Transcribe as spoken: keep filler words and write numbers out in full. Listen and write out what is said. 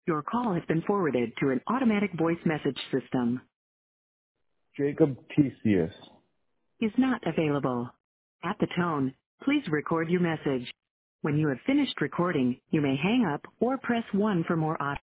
Your call has been forwarded to an automatic voice message system. Jacob Tesius. Is not available. At the tone, please record your message. When you have finished recording, you may hang up or press one for more options.